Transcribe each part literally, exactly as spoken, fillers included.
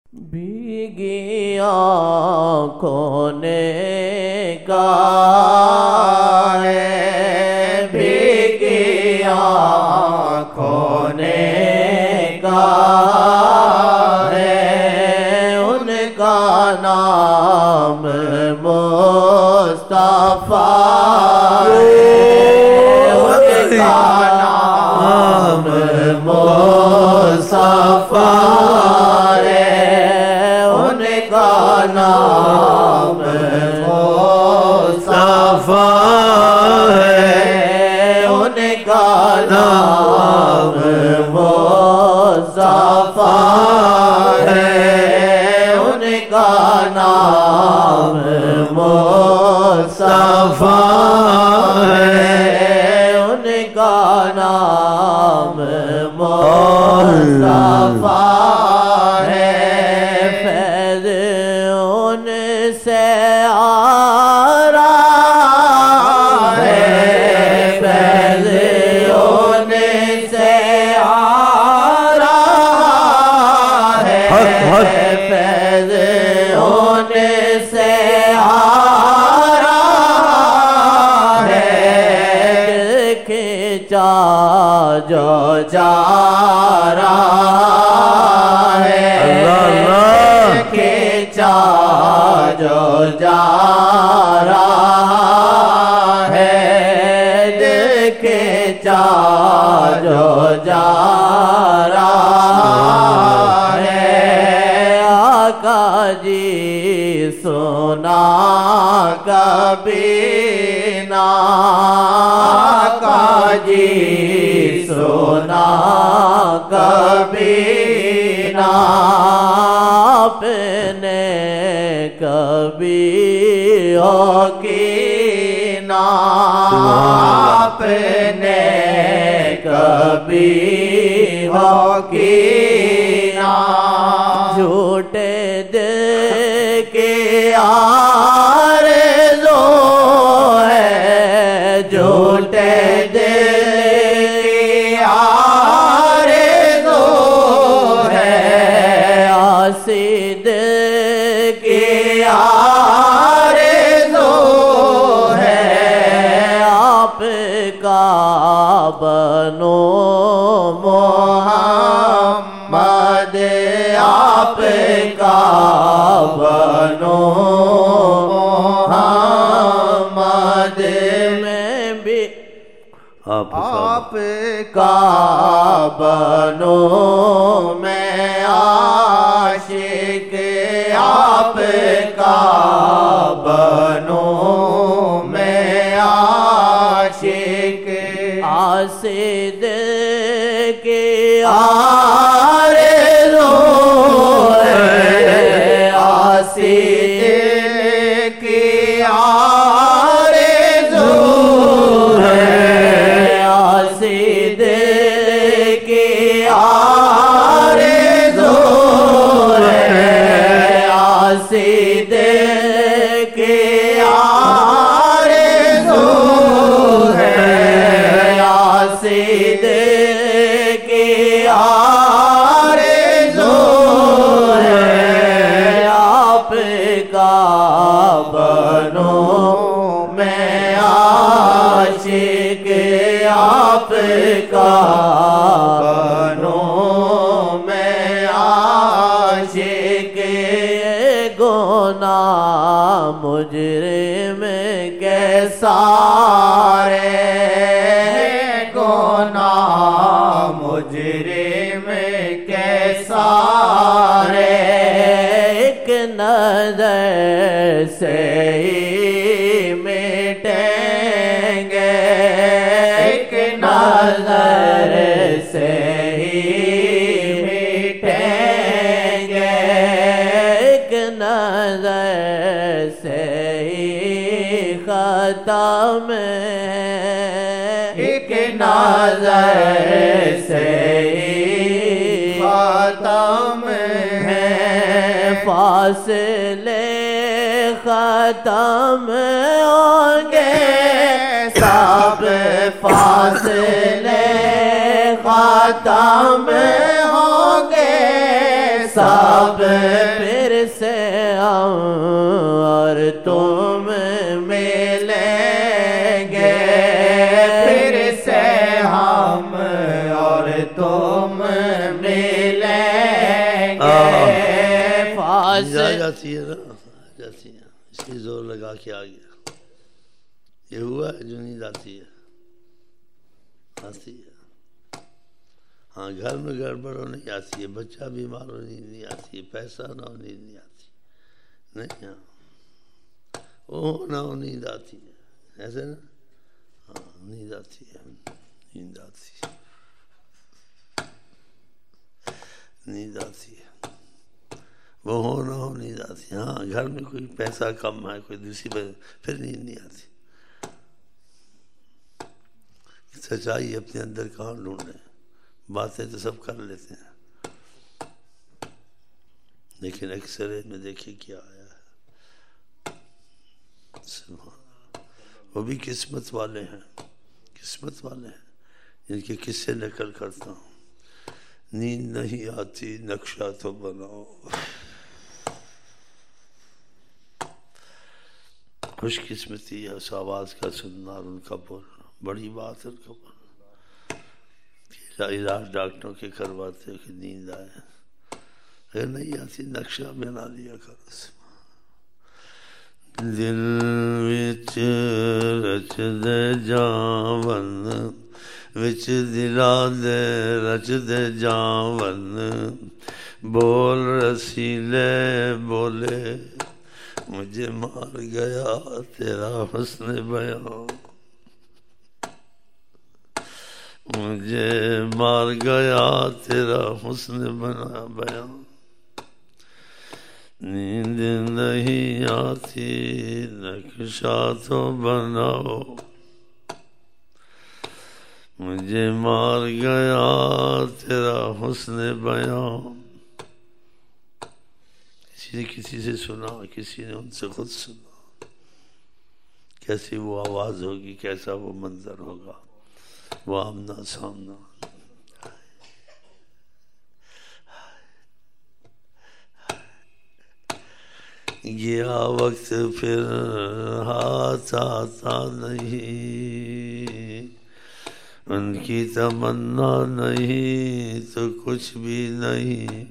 بھیگی آنکھوں نے کہا ہے، بھیگی آنکھوں نے کہا ہے، ان کا نام مصطفیٰ ہے، ان کا نام مصطفیٰ ہے، ان کا نام مصطفیٰ ہے، ان کا نام مصطفیٰ ہے، ان کا نام مصطفیٰ ہے، ان کا نام مصطفیٰ ہے، فیض ان سے آ رہا ہے، فیض ان سے آ رہا ہے، فیض ان سے آ رہا ہے، کھینچا جو جا رہا ہے، کھینچا جو جا رہا ہے، کھینچا جو جا رہا ہے، آقا جی سنا کبھی نہ، آقا جی سنا کبھی نہ، آپ نے کبھی ہو کی نہ، آپ نے کبھی ہو کی نہ، جھوٹے دل کے آرزو ہے، جھوٹے دل کی آرزو ہے، آسی دل کی آرزو ہے، آپ کا بنو محمد، آپ کا بنو محمد، میں بھی آپ کا بنو، میں عاشق آپ کا بنو، میں عاشق، آسد کے آرزو ہے، آسد کی آرزو ہے، آسد کی آرزو ہے، آسد کی آرزو ہے، آسد کی آرزو ہے، آپ کا بنو، میں عاشق آپ کا بنو، میں عاشق، گناہ مجرم کے سارے، گناہ مجرم کے سارے، ایک نظر سے ہی مٹیں گے، ایک نظر سے ہی مٹیں گے، ایک نظر سے ہی ختم ہے، ایک نظر سے ہی ختم ہے، فاصلے ختم ہوں گے، سب فاصلے ختم ہوں گے، سب فاصلے آ جاتی ہے نا، آ جاتی ہے، اس لیے زور لگا کے آ گیا. یہ ہوا ہے جو نیند آتی ہے، آتی ہے. ہاں گھر میں گڑبڑ ہو نہیں آتی ہے، بچہ بیمار ہو نیند نہیں آتی ہے، پیسہ نہ ہو نیند نہیں آتی نہیں. ہاں وہ نہ ہو نیند آتی ہے، ایسے نا. ہاں نیند آتی ہے، نیند آتی ہے، نیند آتی ہے. وہ ہو نہ ہو نیند آتی ہے. ہاں گھر میں کوئی پیسہ کم ہے، کوئی دوسری وجہ، پھر نیند نہیں آتی. سچائی اپنے اندر کہاں ڈھونڈیں؟ باتیں تو سب کر لیتے ہیں، لیکن ایکسرے میں دیکھیں کیا آیا ہے. وہ بھی قسمت والے ہیں، قسمت والے ہیں جن کے قصے نقل کرتا ہوں. نیند نہیں آتی نقشہ تو بناؤ. خوش قسمتی ہے اس آواز کا سننا اور ان کا بولنا، بڑی بات ہے ان کا بولنا. علاج ڈاکٹروں کے کرواتے کہ نیند آئے، اگر نہیں آتی نقشہ بنا لیا کرو. دل وچ رچ دے جاون، وچ دلا دے رچ دے جاون، بول رسیلے بولے مجھے مار گیا تیرا حسن بیان، مجھے مار گیا تیرا حسن بنا بیان. نیند نہیں آتی نقشہ تو بناؤ، مجھے مار گیا تیرا حسن بیان. کسی نے کسی سے سنا، کسی نے ان سے خود سنا. کیسی وہ آواز ہوگی، کیسا وہ منظر ہوگا، وہ آمنا سامنا. گیا وقت پھر ہاتھ آتا نہیں، ان کی تمنا نہیں تو کچھ بھی نہیں.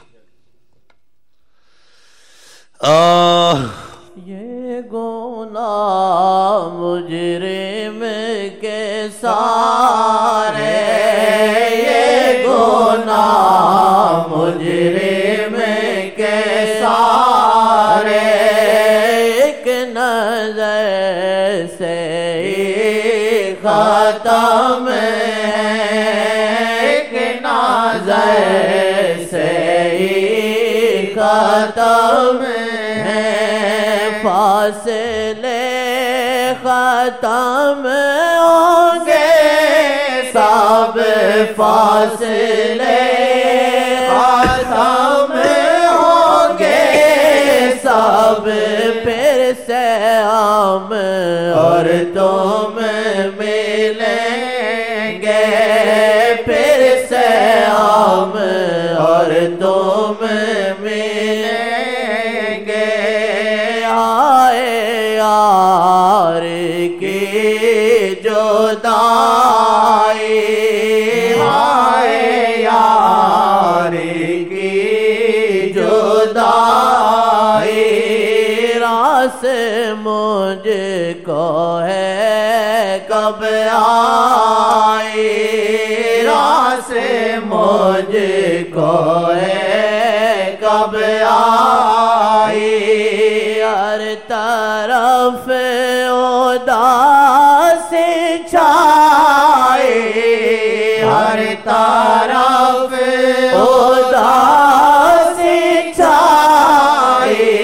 آہ یہ گناہ مجرم کے سارے، یہ گناہ مجرم کے سارے، ایک نظر سے ہی ختم ہے، ایک نظر سے ہی ختم ہے. فاصلے ختم ہوں گے سب، فاصلے ختم ہوں گے سب، پھر سے ہم اور تم ملیں گے، پھر سے ہم اور تم ملیں گے. آئے یار کی جدائی، آئے یار کی جدائی، راس مجھ کو ہے کب آئی، راس مجھ کو ہے کب آئی. ہر طرف اداس چھائی، ہر طرف اداس چھائی.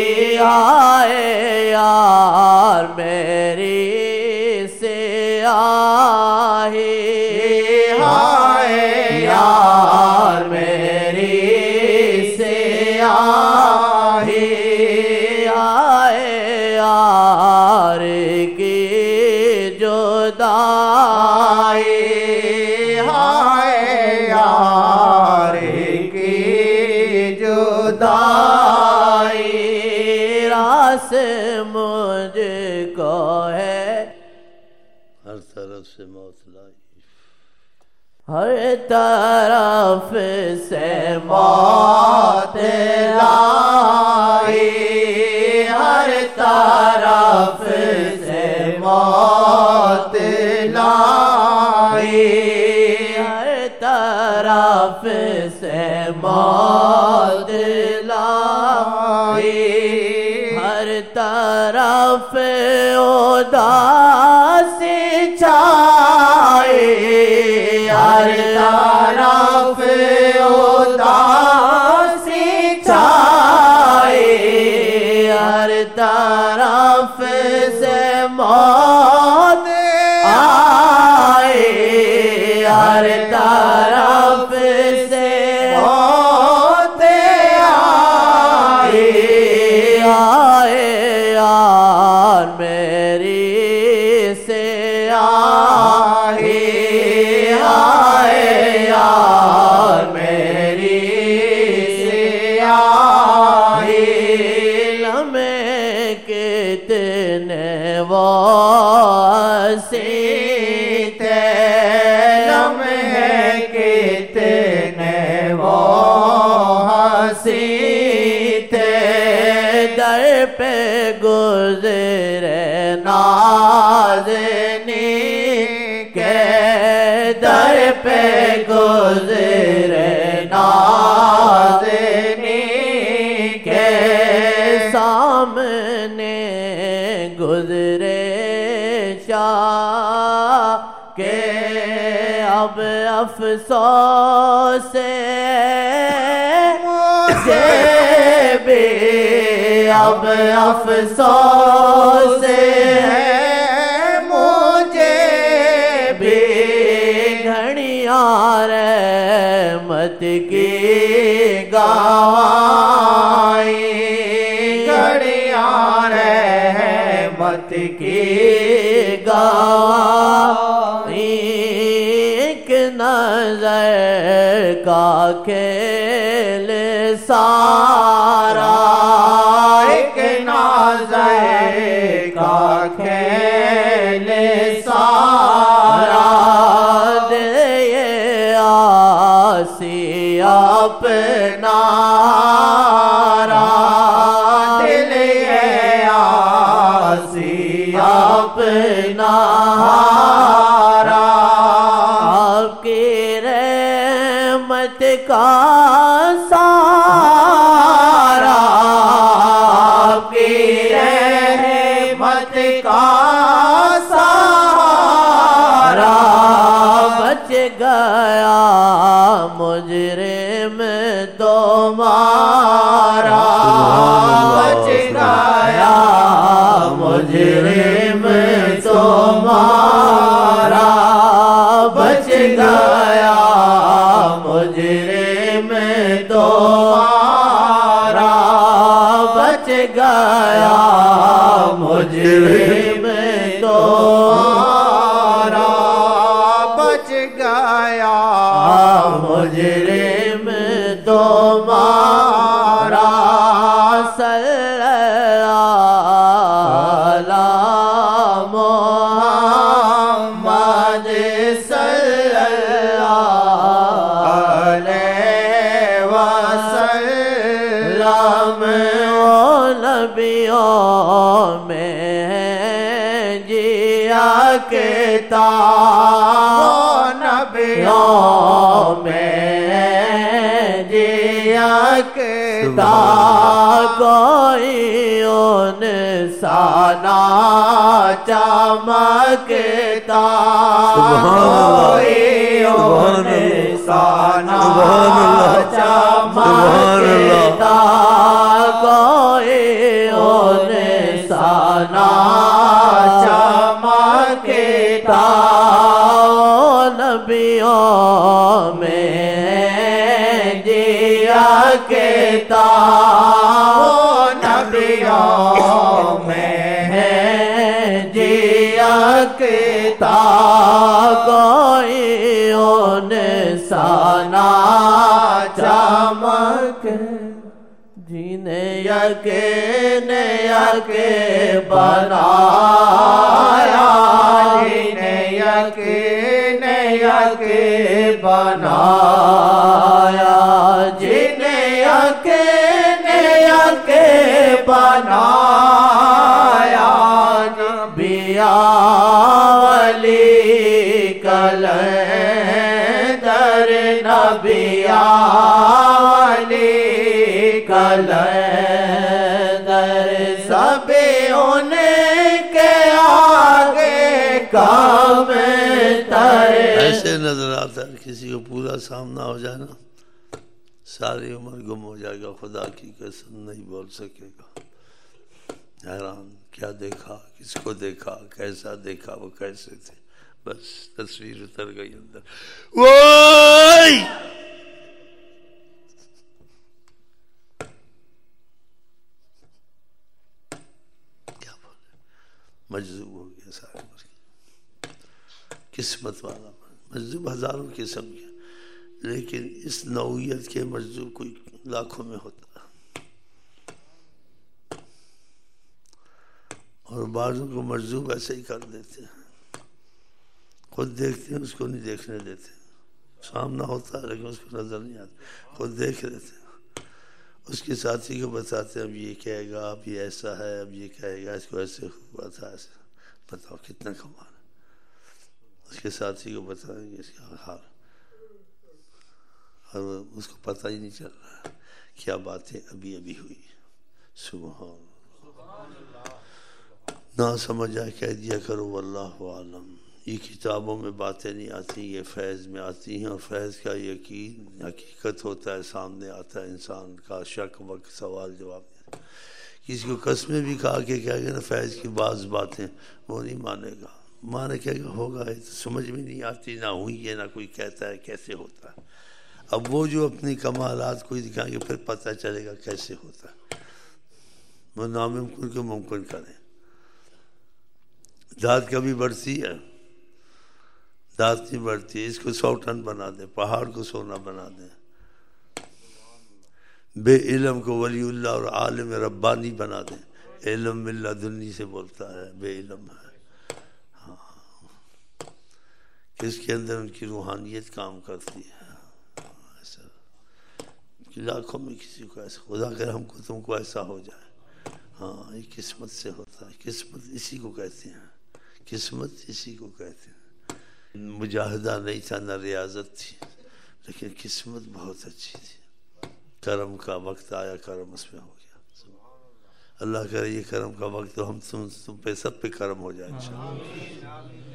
آئے یار میری سیاہی، آئے یار میری سیاہی، آئے یار کی جدائی، آئے یار کی جدائی. راس مجھ کو ہے ہر طرف سے موت لائی، ہر طرف سے موت لائی. طرف اداسی چھائی ہر طرف اداسی چھائی ہر طرف سے موت آئی ہر طرف سے موت آئی آئے یار میری سے آئی آئے یار میری سے آئی لمحے کتنے واسی تھے لمحے کتنے واسی تھے در پہ گزرے نازنی کے در پہ گزرے نازنی کے سامنے گزرے شاہ کہ اب افسوس مجھے بھی اب افسوس مجھے بھی گھڑیاں رحمت کی گائی گھڑیاں رحمت کی گائی ایک نظر کا کھیل سارا ایک نظر کا کھیل سارا دے آسی اپنا دل آسی اپنا آپ کی رحمت کا سارا آپ کی رحمت کا سارا بچ گیا مجرم تمہارا بچ گیا مجرم تمہارا بچ گیا مجرم تمہارا بچ گیا مجرم تمہارا بچ گیا مجرم تمہارا صلی اللہ محمد صلی اللہ علیہ وسلم وہ نبیوں میں جیا کتا وہ نبیوں میں جیا کتا کوئی ان سانا چمکتا کوئی ان سانا چمکتا کوئی ان سانا چمکتا نبیوں میں جیا کتا نبیوں میں جیا کتا کوئی ان سانا چمک جینے یقین یقین بنایا جینے یقین یقین بنایا جینے یقین یقین بنایا نبیاں ولی کلندر نبیاں ولی کلندر سب انہیں کام ترے ایسے نظر آتا ہے کسی کو پورا سامنا ہو جائے نا ساری عمر گم ہو جائے گا، خدا کی قسم نہیں بول سکے گا. حیران کیا دیکھا، کس کو دیکھا، کیسا دیکھا، وہ کیسے تھے، بس تصویر اتر گئی اندر. ووئی کیا بولے، مجذوب ہو گیا سارے قسمت والا. مجذوب ہزاروں قسم کے، لیکن اس نوعیت کے مجذوب کوئی لاکھوں میں ہوتا ہے. اور بعضوں کو مجذوب ایسے ہی کر دیتے ہیں، خود دیکھتے ہیں اس کو نہیں دیکھنے دیتے، سامنا ہوتا ہے لیکن اس کو نظر نہیں آتا، خود دیکھ لیتے ہیں. اس کے ساتھی کو بتاتے ہیں اب یہ کہے گا، اب یہ ایسا ہے، اب یہ کہے گا، اس کو ایسے ہوا تھا، ایسے. بتاؤ کتنا کمال. اس کے ساتھی کو بتائیں گے اس کا حال، اور اس کو پتہ ہی نہیں چل رہا کیا باتیں ابھی ابھی ہوئی. سبحان نہ سمجھ آئے کہہ دیا کرو واللہ عالم. یہ کتابوں میں باتیں نہیں آتی، یہ فیض میں آتی ہیں، اور فیض کا یقین حقیقت ہوتا ہے، سامنے آتا ہے انسان کا شک وقت سوال جواب. کسی کو قسمیں بھی کھا کے کہہ گے نا فیض کی بعض باتیں، وہ نہیں مانے گا. مانے کہے گا ہوگا، یہ تو سمجھ میں نہیں آتی، نہ ہوئی ہے، نہ کوئی کہتا ہے کیسے ہوتا ہے. اب وہ جو اپنی کمالات کو دکھائیں گے پھر پتہ چلے گا کیسے ہوتا ہے. وہ ناممکن کو ممکن کریں. داد کبھی بڑھتی ہے؟ داد نہیں بڑھتی ہے. اس کو سو ٹن بنا دیں، پہاڑ کو سونا بنا دیں. بے علم کو ولی اللہ اور عالم ربانی بنا دیں. علم ملہ دنی سے بولتا ہے، بے علم ہے. ہاں اس کے اندر ان کی روحانیت کام کرتی ہے. ایسا لاکھوں میں کسی کو ایسا، خدا کر ہم کو تم کو ایسا ہو جائے. ہاں یہ قسمت سے ہوتا ہے. قسمت اسی کو کہتے ہیں، قسمت اسی کو کہتے ہیں. مجاہدہ نہیں تھا، نہ ریاضت تھی، لیکن قسمت بہت اچھی تھی. کرم کا وقت آیا، کرم اس میں ہو گیا. اللہ کرے یہ کرم کا وقت تو ہم تم تم پہ سب پہ کرم ہو جائے انشاءاللہ.